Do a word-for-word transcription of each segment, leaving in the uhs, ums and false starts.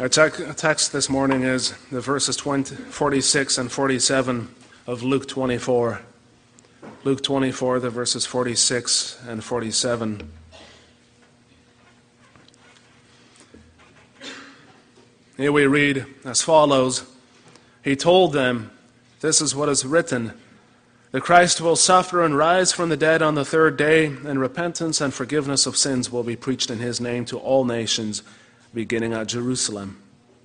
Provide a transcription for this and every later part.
Our text this morning is the verses forty-six and forty-seven of Luke twenty-four. Luke twenty-four, the verses forty-six and forty-seven. Here we read as follows. He told them, "This is what is written. The Christ will suffer and rise from the dead on the third day, and repentance and forgiveness of sins will be preached in his name to all nations, beginning at Jerusalem."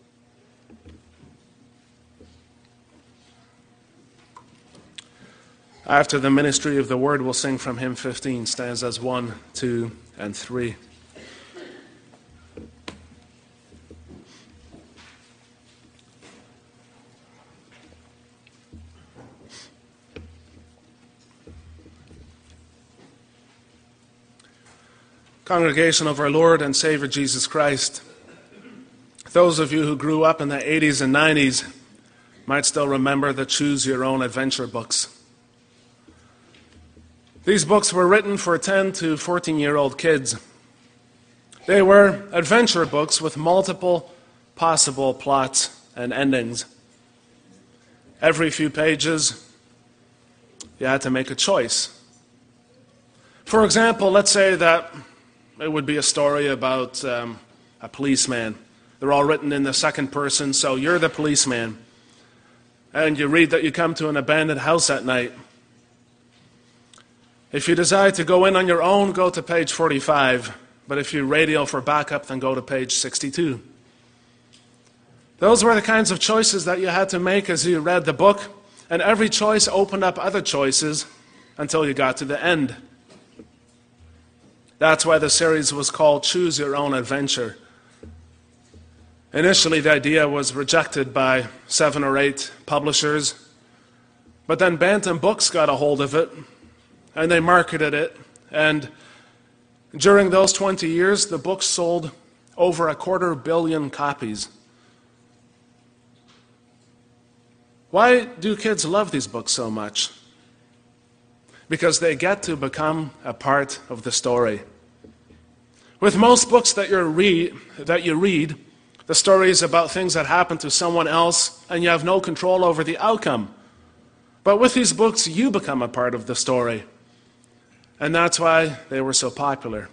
After the ministry of the word, we'll sing from hymn fifteen, stanzas one, two, and three. Congregation of our Lord and Savior Jesus Christ, those of you who grew up in the eighties and nineties might still remember the Choose Your Own Adventure books. These books were written for ten to fourteen-year-old kids. They were adventure books with multiple possible plots and endings. Every few pages, you had to make a choice. For example, let's say that it would be a story about um, a policeman. They're all written in the second person, so you're the policeman. And you read that you come to an abandoned house at night. If you decide to go in on your own, go to page forty-five. But if you radio for backup, then go to page sixty-two. Those were the kinds of choices that you had to make as you read the book, and every choice opened up other choices until you got to the end. That's why the series was called Choose Your Own Adventure. Initially, the idea was rejected by seven or eight publishers, but then Bantam Books got a hold of it, and they marketed it, and during those twenty years, the book sold over a quarter billion copies. Why do kids love these books so much? Because they get to become a part of the story. With most books that you read, that you read, the story is about things that happen to someone else, and you have no control over the outcome. But with these books, you become a part of the story. And that's why they were so popular.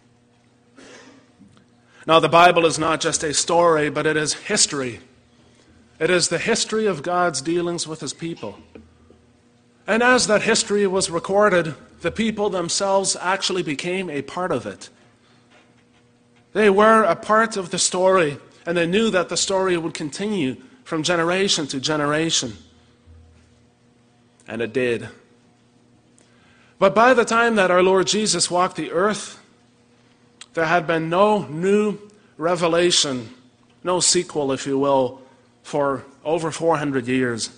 Now, the Bible is not just a story, but it is history. It is the history of God's dealings with his people. And as that history was recorded, the people themselves actually became a part of it. They were a part of the story, and they knew that the story would continue from generation to generation. And it did. But by the time that our Lord Jesus walked the earth, there had been no new revelation, no sequel, if you will, for over four hundred years.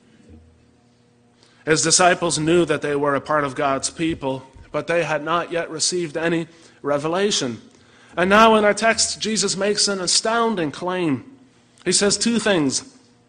His disciples knew that they were a part of God's people, but they had not yet received any revelation. And now in our text, Jesus makes an astounding claim. He says two things.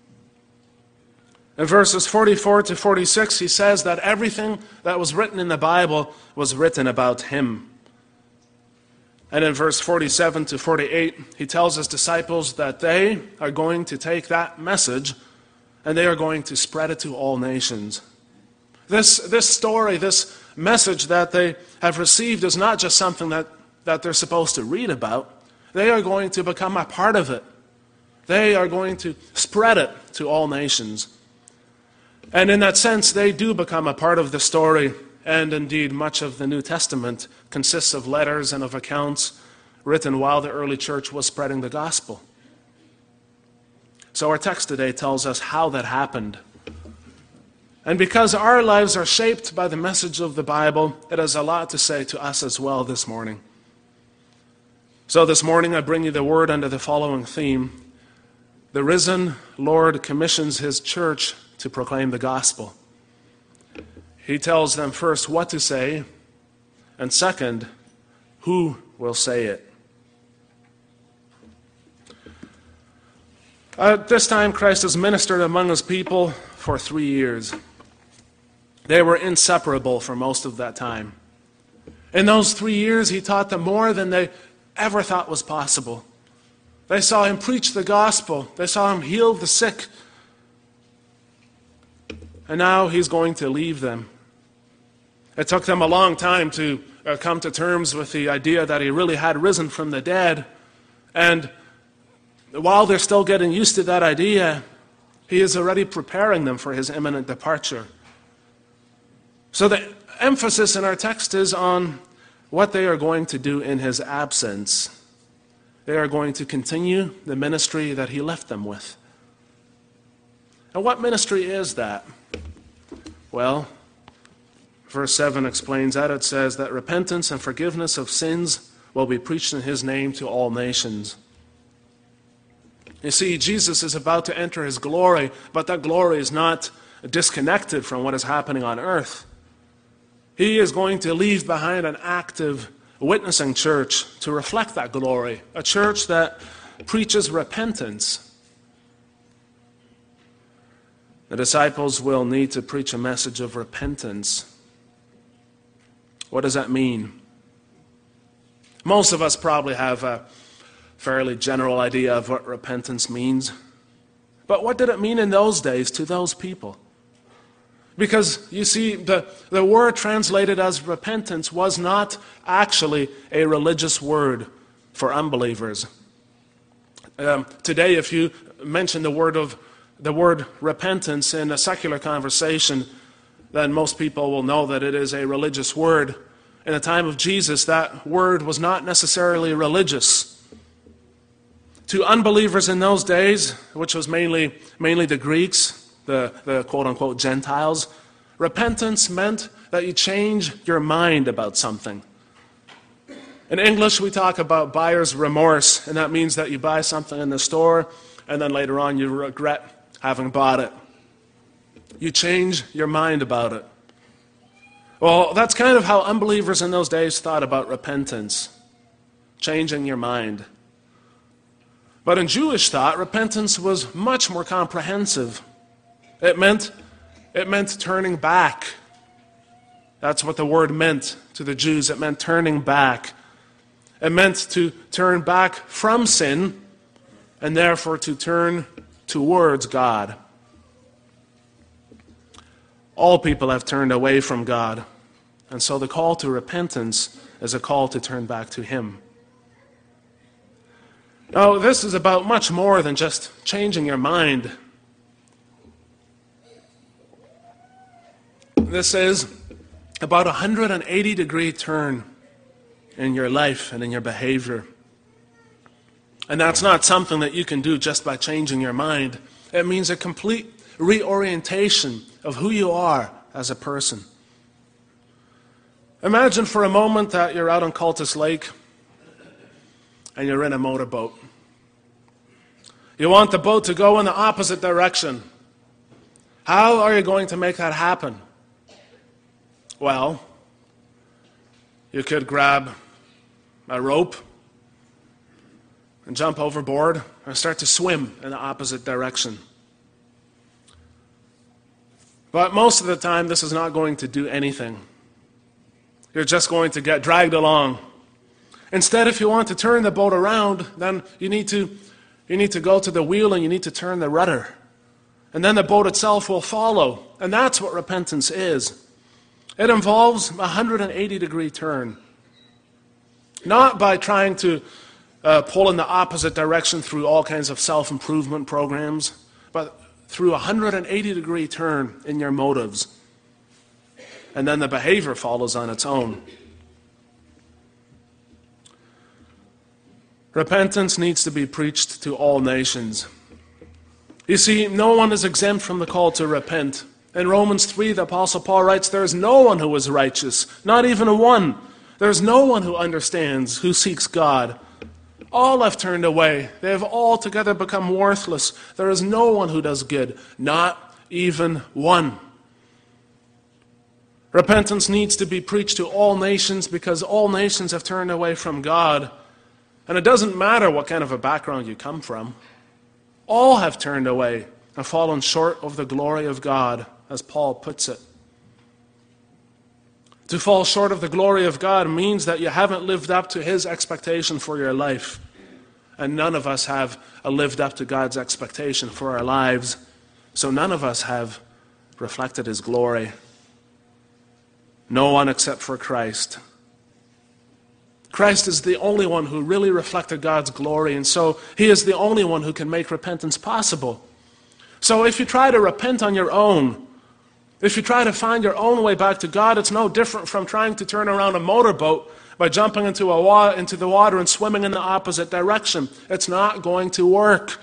In verses forty-four to forty-six, he says that everything that was written in the Bible was written about him. And in verse forty-seven to forty-eight, he tells his disciples that they are going to take that message and they are going to spread it to all nations. This, this story, this message that they have received is not just something that, that they're supposed to read about. They are going to become a part of it. They are going to spread it to all nations. And in that sense, they do become a part of the story. And indeed, much of the New Testament consists of letters and of accounts written while the early church was spreading the gospel. So our text today tells us how that happened. And because our lives are shaped by the message of the Bible, it has a lot to say to us as well this morning. So this morning I bring you the word under the following theme. The risen Lord commissions his church to proclaim the gospel. He tells them first what to say, and second, who will say it. At this time, Christ has ministered among his people for three years. They were inseparable for most of that time. In those three years, he taught them more than they ever thought was possible. They saw him preach the gospel. They saw him heal the sick. And now he's going to leave them. It took them a long time to uh, come to terms with the idea that he really had risen from the dead. And while they're still getting used to that idea, he is already preparing them for his imminent departure. So the emphasis in our text is on what they are going to do in his absence. They are going to continue the ministry that he left them with. And what ministry is that? Well, verse seven explains that. It says that repentance and forgiveness of sins will be preached in his name to all nations. You see, Jesus is about to enter his glory, but that glory is not disconnected from what is happening on earth. He is going to leave behind an active witnessing church to reflect that glory, a church that preaches repentance. The disciples will need to preach a message of repentance. What does that mean? Most of us probably have a fairly general idea of what repentance means. But what did it mean in those days to those people? Because, you see, the, the word translated as repentance was not actually a religious word for unbelievers. Um, today, if you mention the word of the word repentance in a secular conversation, then most people will know that it is a religious word. In the time of Jesus, that word was not necessarily religious. To unbelievers in those days, which was mainly, mainly the Greeks, the, the quote-unquote Gentiles, repentance meant that you change your mind about something. In English, we talk about buyer's remorse, and that means that you buy something in the store, and then later on you regret having bought it. You change your mind about it. Well, that's kind of how unbelievers in those days thought about repentance, changing your mind. But in Jewish thought, repentance was much more comprehensive. It meant, it meant turning back. That's what the word meant to the Jews. It meant turning back. It meant to turn back from sin and therefore to turn towards God. All people have turned away from God, and so the call to repentance is a call to turn back to Him. Now, this is about much more than just changing your mind. This is about a one hundred eighty degree turn in your life and in your behavior. And that's not something that you can do just by changing your mind. It means a complete reorientation of who you are as a person. Imagine for a moment that you're out on Cultus Lake and you're in a motorboat. You want the boat to go in the opposite direction. How are you going to make that happen? Well, you could grab a rope and jump overboard and start to swim in the opposite direction. But most of the time, this is not going to do anything. You're just going to get dragged along. Instead, if you want to turn the boat around, then you need to, you need to go to the wheel and you need to turn the rudder. And then the boat itself will follow. And that's what repentance is. It involves a one hundred eighty degree turn. Not by trying to uh, pull in the opposite direction through all kinds of self-improvement programs, but through a one hundred eighty degree turn in your motives. And then the behavior follows on its own. Repentance needs to be preached to all nations. You see, no one is exempt from the call to repent. In Romans three, the Apostle Paul writes, there is no one who is righteous, not even one. There is no one who understands, who seeks God. All have turned away. They have altogether become worthless. There is no one who does good, not even one. Repentance needs to be preached to all nations because all nations have turned away from God. And it doesn't matter what kind of a background you come from. All have turned away and fallen short of the glory of God, as Paul puts it. To fall short of the glory of God means that you haven't lived up to His expectation for your life. And none of us have lived up to God's expectation for our lives. So none of us have reflected his glory. No one except for Christ. Christ is the only one who really reflected God's glory, and so he is the only one who can make repentance possible. So if you try to repent on your own, if you try to find your own way back to God, it's no different from trying to turn around a motorboat by jumping into, a wa- into the water and swimming in the opposite direction. It's not going to work.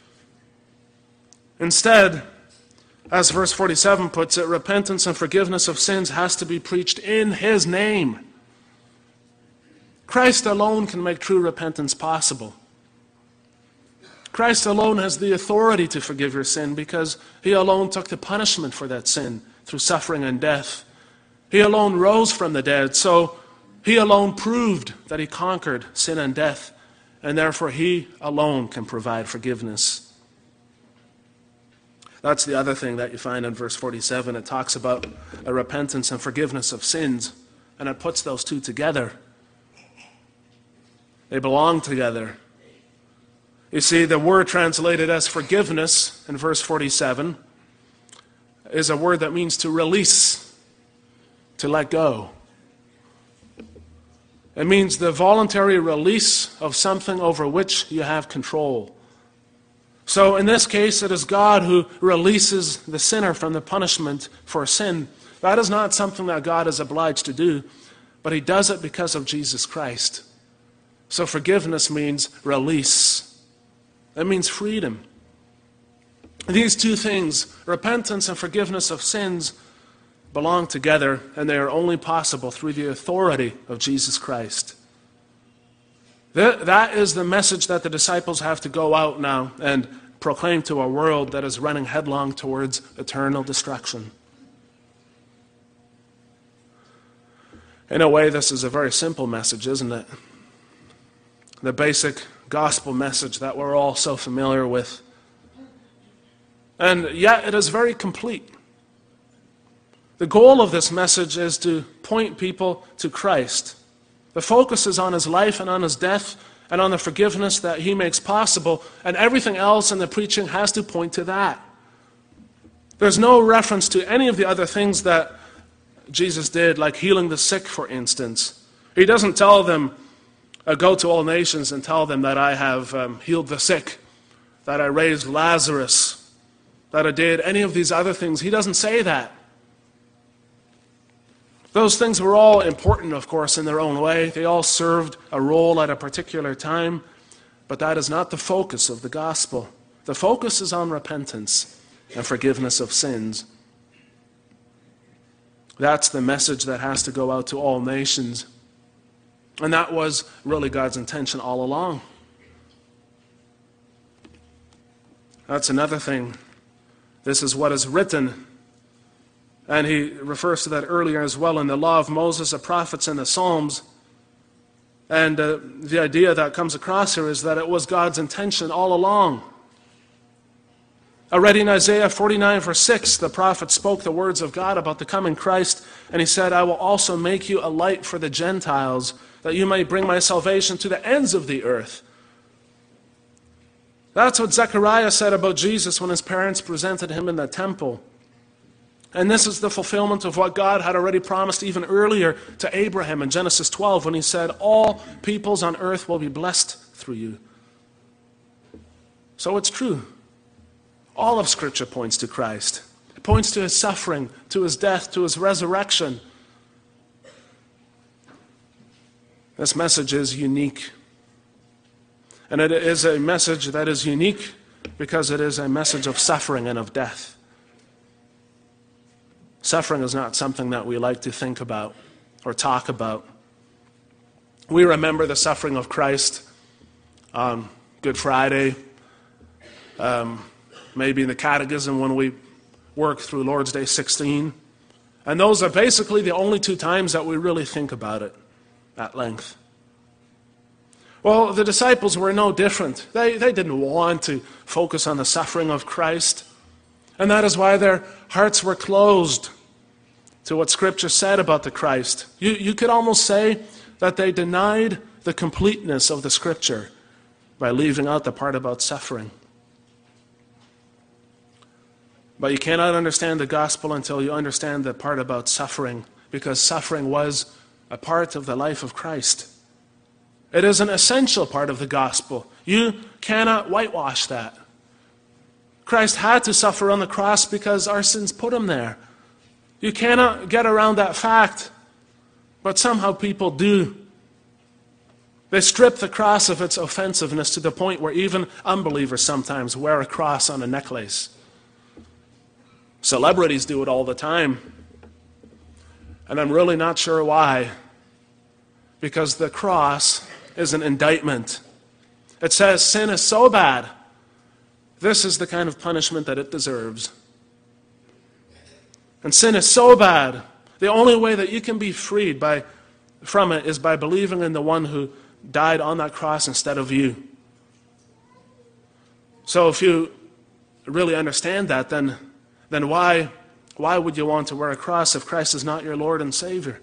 Instead, as verse forty-seven puts it, repentance and forgiveness of sins has to be preached in his name. Christ alone can make true repentance possible. Christ alone has the authority to forgive your sin because he alone took the punishment for that sin through suffering and death. He alone rose from the dead, so he alone proved that he conquered sin and death, and therefore he alone can provide forgiveness. That's the other thing that you find in verse forty-seven. It talks about a repentance and forgiveness of sins, and it puts those two together. They belong together. You see, the word translated as forgiveness in verse forty-seven is a word that means to release, to let go. It means the voluntary release of something over which you have control. So in this case, it is God who releases the sinner from the punishment for sin. That is not something that God is obliged to do, but he does it because of Jesus Christ. So forgiveness means release. It means freedom. These two things, repentance and forgiveness of sins, belong together, and they are only possible through the authority of Jesus Christ. That, that is the message that the disciples have to go out now and proclaim to a world that is running headlong towards eternal destruction. In a way, this is a very simple message, isn't it? The basic gospel message that we're all so familiar with. And yet it is very complete. The goal of this message is to point people to Christ. The focus is on his life and on his death and on the forgiveness that he makes possible, and everything else in the preaching has to point to that. There's no reference to any of the other things that Jesus did, like healing the sick, for instance. He doesn't tell them, Uh, go to all nations and tell them that I have um, healed the sick, that I raised Lazarus, that I did any of these other things. He doesn't say that. Those things were all important, of course, in their own way. They all served a role at a particular time, but that is not the focus of the gospel. The focus is on repentance and forgiveness of sins. That's the message that has to go out to all nations. And that was really God's intention all along. That's another thing. This is what is written. And he refers to that earlier as well in the law of Moses, the prophets, and the Psalms. And uh, the idea that comes across here is that it was God's intention all along. Already in Isaiah forty-nine, verse six, the prophet spoke the words of God about the coming Christ, and he said, I will also make you a light for the Gentiles, that you may bring my salvation to the ends of the earth. That's what Zechariah said about Jesus when his parents presented him in the temple. And this is the fulfillment of what God had already promised even earlier to Abraham in Genesis twelve, when he said, all peoples on earth will be blessed through you. So it's true. All of Scripture points to Christ. It points to his suffering, to his death, to his resurrection. This message is unique. And it is a message that is unique because it is a message of suffering and of death. Suffering is not something that we like to think about or talk about. We remember the suffering of Christ on Good Friday, um, maybe in the Catechism when we work through Lord's Day sixteen. And those are basically the only two times that we really think about it at length. Well, the disciples were no different. They, they didn't want to focus on the suffering of Christ. And that is why their hearts were closed to what Scripture said about the Christ. You, you could almost say that they denied the completeness of the Scripture. by leaving out the part about suffering. But you cannot understand the gospel until you understand the part about suffering, because suffering was a part of the life of Christ. It is an essential part of the gospel. You cannot whitewash that. Christ had to suffer on the cross because our sins put him there. You cannot get around that fact, but somehow people do. They strip the cross of its offensiveness to the point where even unbelievers sometimes wear a cross on a necklace. Celebrities do it all the time. And I'm really not sure why. Because the cross is an indictment. It says sin is so bad, this is the kind of punishment that it deserves. And sin is so bad, the only way that you can be freed by, from it is by believing in the one who died on that cross instead of you. So if you really understand that, then, then why, why would you want to wear a cross if Christ is not your Lord and Savior?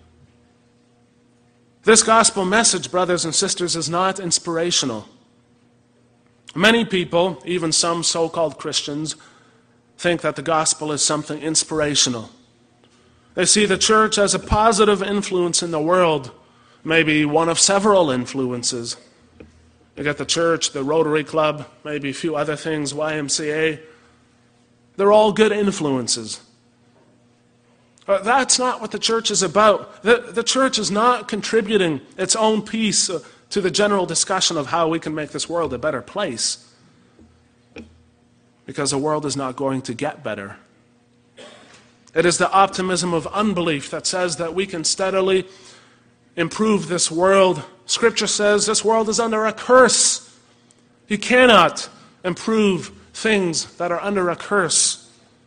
This gospel message, brothers and sisters, is not inspirational. Many people, even some so-called Christians, think that the gospel is something inspirational. They see the church as a positive influence in the world, maybe one of several influences. You get the church, the Rotary Club, maybe a few other things, Y M C A. They're all good influences. But that's not what the church is about. The, the church is not contributing its own piece to the general discussion of how we can make this world a better place. Because the world is not going to get better. It is the optimism of unbelief that says that we can steadily improve this world. Scripture says this world is under a curse. You cannot improve things that are under a curse.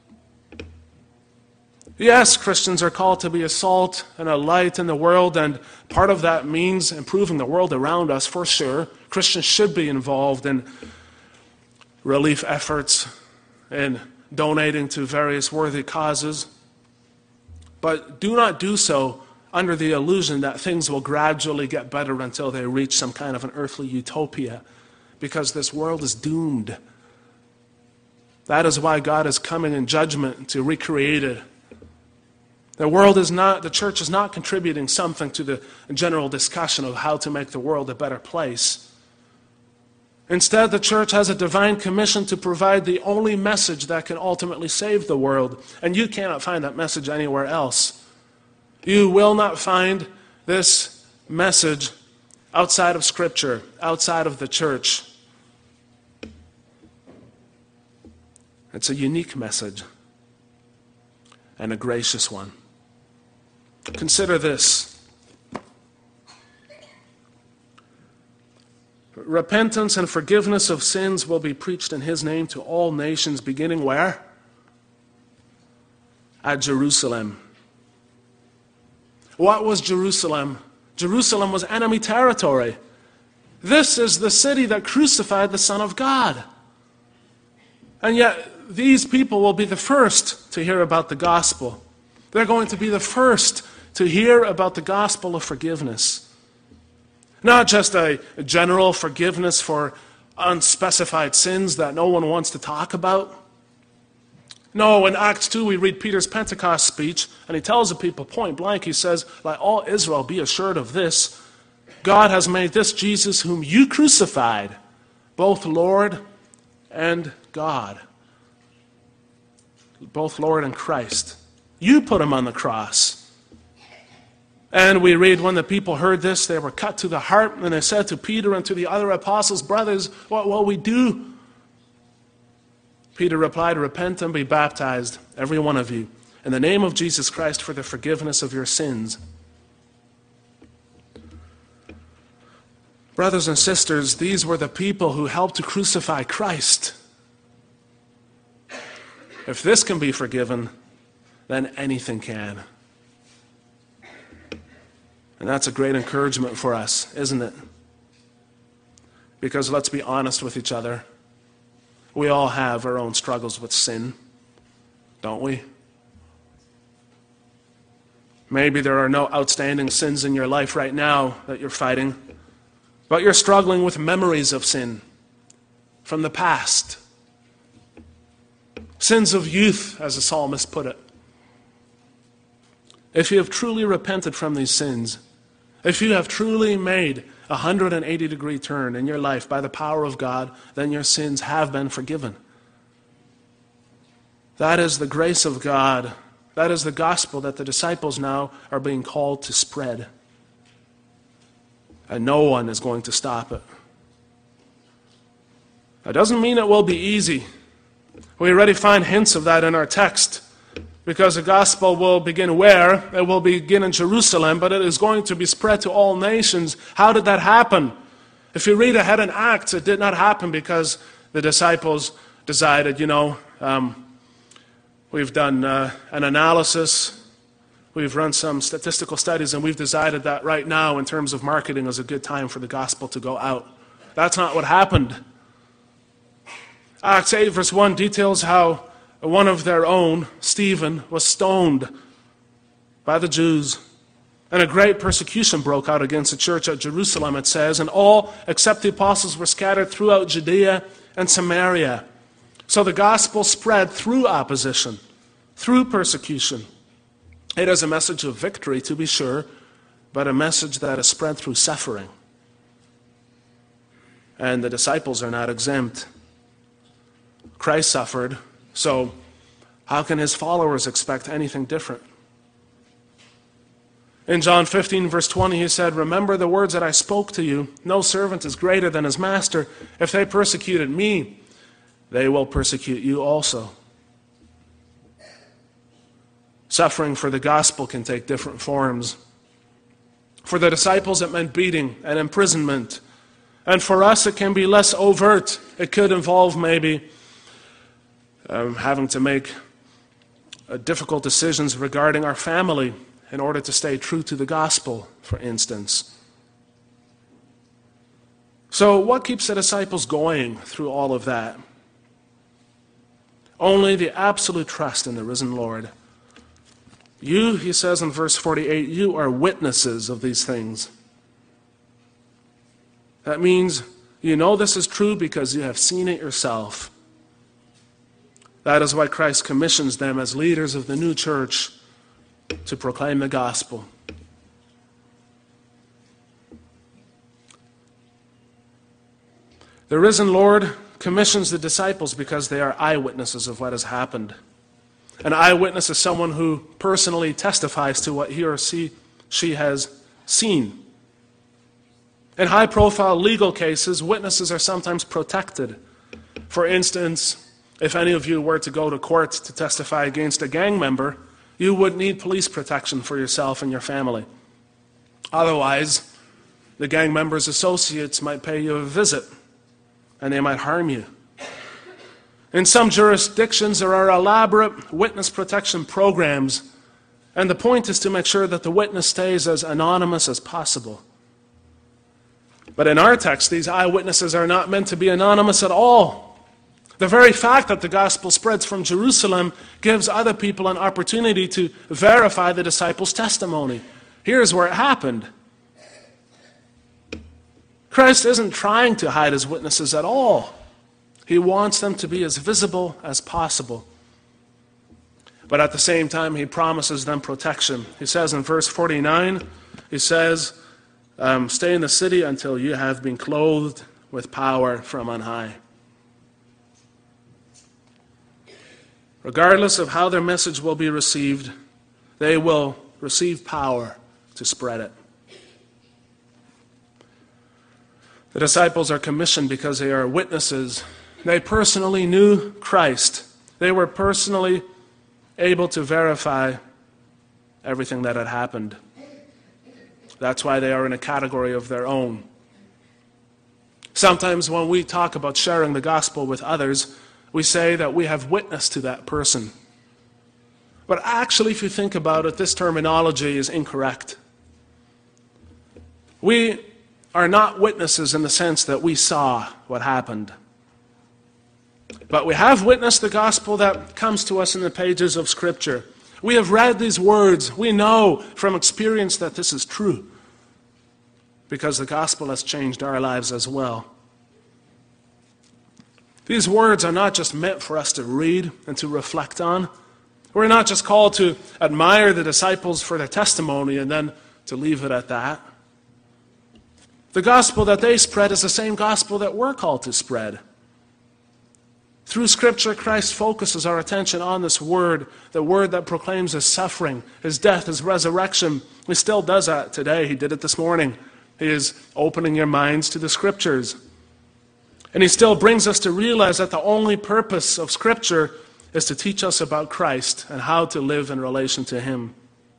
Yes, Christians are called to be a salt and a light in the world, and part of that means improving the world around us, for sure. Christians should be involved in relief efforts and donating to various worthy causes. But do not do so under the illusion that things will gradually get better until they reach some kind of an earthly utopia, because this world is doomed. That is why God is coming in judgment to recreate it. The world is not, the church is not contributing something to the general discussion of how to make the world a better place. Instead, the church has a divine commission to provide the only message that can ultimately save the world. And you cannot find that message anywhere else. You will not find this message outside of Scripture, outside of the church. It's a unique message and a gracious one. Consider this. Repentance and forgiveness of sins will be preached in his name to all nations, beginning where? At Jerusalem. What was Jerusalem? Jerusalem was enemy territory. This is the city that crucified the Son of God. And yet, these people will be the first to hear about the gospel. They're going to be the first to hear about the gospel of forgiveness. Not just a general forgiveness for unspecified sins that no one wants to talk about. No, in Acts two we read Peter's Pentecost speech, and he tells the people point blank, he says, "Let all Israel be assured of this, God has made this Jesus whom you crucified, both Lord and God." Both Lord and Christ. You put him on the cross. And we read, when the people heard this, they were cut to the heart, and they said to Peter and to the other apostles, "Brothers, what will we do?" Peter replied, "Repent and be baptized, every one of you, in the name of Jesus Christ for the forgiveness of your sins." Brothers and sisters, these were the people who helped to crucify Christ. If this can be forgiven, then anything can. And that's a great encouragement for us, isn't it? Because let's be honest with each other. We all have our own struggles with sin, don't we? Maybe there are no outstanding sins in your life right now that you're fighting. but you're struggling with memories of sin from the past. Sins of youth, as the psalmist put it. If you have truly repented from these sins, if you have truly made a one hundred eighty degree turn in your life by the power of God, then your sins have been forgiven. That is the grace of God. That is the gospel that the disciples now are being called to spread. And no one is going to stop it. That doesn't mean it will be easy. We already find hints of that in our text. Because the gospel will begin where? It will begin in Jerusalem, but it is going to be spread to all nations. How did that happen? If you read ahead in Acts, it did not happen because the disciples decided, you know, um, we've done uh, an analysis, we've run some statistical studies, and we've decided that right now, in terms of marketing, is a good time for the gospel to go out. That's not what happened. Acts eight verse one details how one of their own, Stephen, was stoned by the Jews. And a great persecution broke out against the church at Jerusalem, it says, and all except the apostles were scattered throughout Judea and Samaria. So the gospel spread through opposition, through persecution. It is a message of victory, to be sure, but a message that is spread through suffering. And the disciples are not exempt. Christ suffered. So, how can his followers expect anything different? In John fifteen, verse twenty, he said, remember the words that I spoke to you. No servant is greater than his master. If they persecuted me, they will persecute you also. Suffering for the gospel can take different forms. For the disciples, it meant beating and imprisonment. And for us, it can be less overt. It could involve maybe Um, having to make uh, difficult decisions regarding our family in order to stay true to the gospel, for instance. So what keeps the disciples going through all of that? Only the absolute trust in the risen Lord. You, he says in verse forty-eight, you are witnesses of these things. That means you know this is true because you have seen it yourself. That is why Christ commissions them as leaders of the new church to proclaim the gospel. The risen Lord commissions the disciples because they are eyewitnesses of what has happened. An eyewitness is someone who personally testifies to what he or she, she has seen. In high-profile legal cases, witnesses are sometimes protected. For instance, if any of you were to go to court to testify against a gang member, you would need police protection for yourself and your family. Otherwise, the gang member's associates might pay you a visit, and they might harm you. In some jurisdictions, there are elaborate witness protection programs, and the point is to make sure that the witness stays as anonymous as possible. But in our text, these eyewitnesses are not meant to be anonymous at all. The very fact that the gospel spreads from Jerusalem gives other people an opportunity to verify the disciples' testimony. Here's where it happened. Christ isn't trying to hide his witnesses at all. He wants them to be as visible as possible. But at the same time, he promises them protection. He says in verse forty-nine, he says, um, stay in the city until you have been clothed with power from on high. Regardless of how their message will be received, they will receive power to spread it. The disciples are commissioned because they are witnesses. They personally knew Christ. They were personally able to verify everything that had happened. That's why they are in a category of their own. Sometimes when we talk about sharing the gospel with others, we say that we have witnessed to that person. But actually, if you think about it, this terminology is incorrect. We are not witnesses in the sense that we saw what happened. But we have witnessed the gospel that comes to us in the pages of Scripture. We have read these words. We know from experience that this is true. because the gospel has changed our lives as well. These words are not just meant for us to read and to reflect on. We're not just called to admire the disciples for their testimony and then to leave it at that. The gospel that they spread is the same gospel that we're called to spread. Through Scripture, Christ focuses our attention on this word, the word that proclaims his suffering, his death, his resurrection. He still does that today. He did it this morning. He is opening your minds to the Scriptures. And he still brings us to realize that the only purpose of Scripture is to teach us about Christ and how to live in relation to him.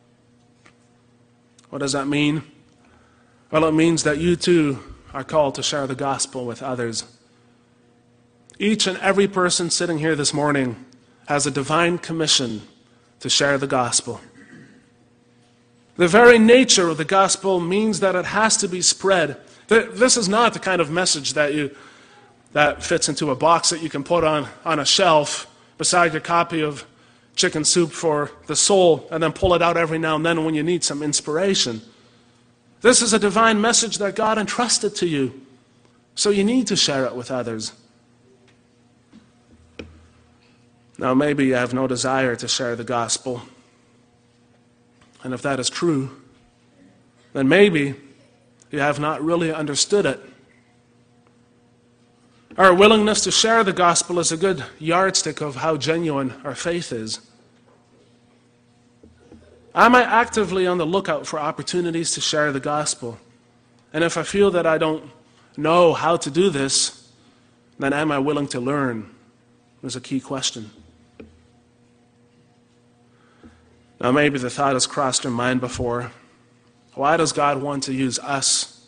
What does that mean? Well, it means that you too are called to share the gospel with others. Each and every person sitting here this morning has a divine commission to share the gospel. The very nature of the gospel means that it has to be spread. This is not the kind of message that you that fits into a box that you can put on, on a shelf beside your copy of Chicken Soup for the Soul and then pull it out every now and then when you need some inspiration. This is a divine message that God entrusted to you, so you need to share it with others. Now, maybe you have no desire to share the gospel. And if that is true, then maybe you have not really understood it. Our willingness to share the gospel is a good yardstick of how genuine our faith is. Am I actively on the lookout for opportunities to share the gospel? And if I feel that I don't know how to do this, then am I willing to learn? Is a key question. Now, maybe the thought has crossed your mind before. Why does God want to use us?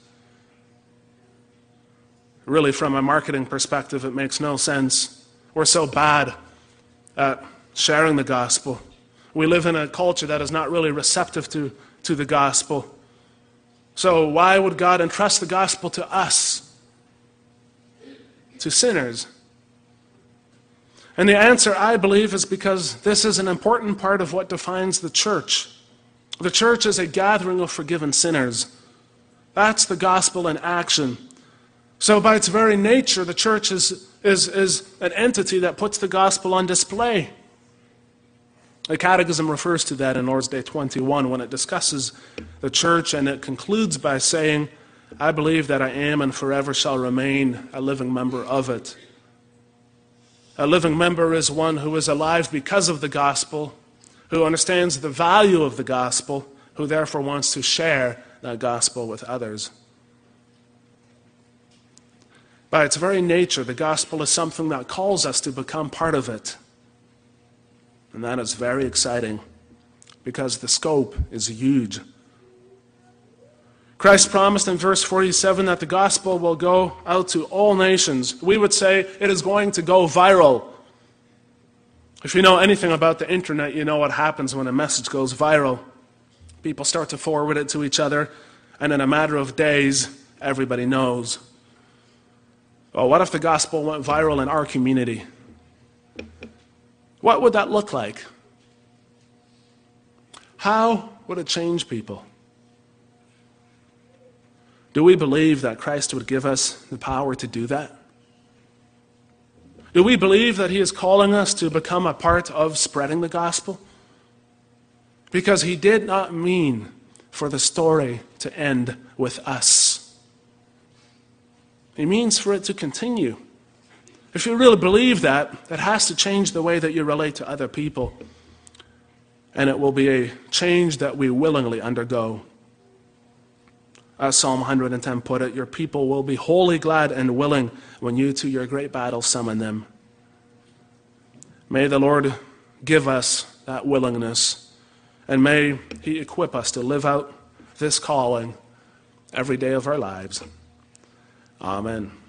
Really, from a marketing perspective, it makes no sense. We're so bad at sharing the gospel. We live in a culture that is not really receptive to, to the gospel. So why would God entrust the gospel to us, to sinners? And the answer, I believe, is because this is an important part of what defines the church. The church is a gathering of forgiven sinners. That's the gospel in action. So by its very nature, the church is, is, is an entity that puts the gospel on display. The Catechism refers to that in Lord's Day twenty-one when it discusses the church, and it concludes by saying, I believe that I am and forever shall remain a living member of it. A living member is one who is alive because of the gospel, who understands the value of the gospel, who therefore wants to share that gospel with others. By its very nature, the gospel is something that calls us to become part of it. And that is very exciting because the scope is huge. Christ promised in verse forty-seven that the gospel will go out to all nations. We would say it is going to go viral. If you know anything about the internet, you know what happens when a message goes viral. People start to forward it to each other, and in a matter of days, everybody knows. Well, what if the gospel went viral in our community? What would that look like? How would it change people? Do we believe that Christ would give us the power to do that? Do we believe that he is calling us to become a part of spreading the gospel? Because he did not mean for the story to end with us. He means for it to continue. If you really believe that, it has to change the way that you relate to other people. And it will be a change that we willingly undergo. As Psalm one hundred ten put it, your people will be wholly glad and willing when you to your great battle summon them. May the Lord give us that willingness, and may he equip us to live out this calling every day of our lives. Amen.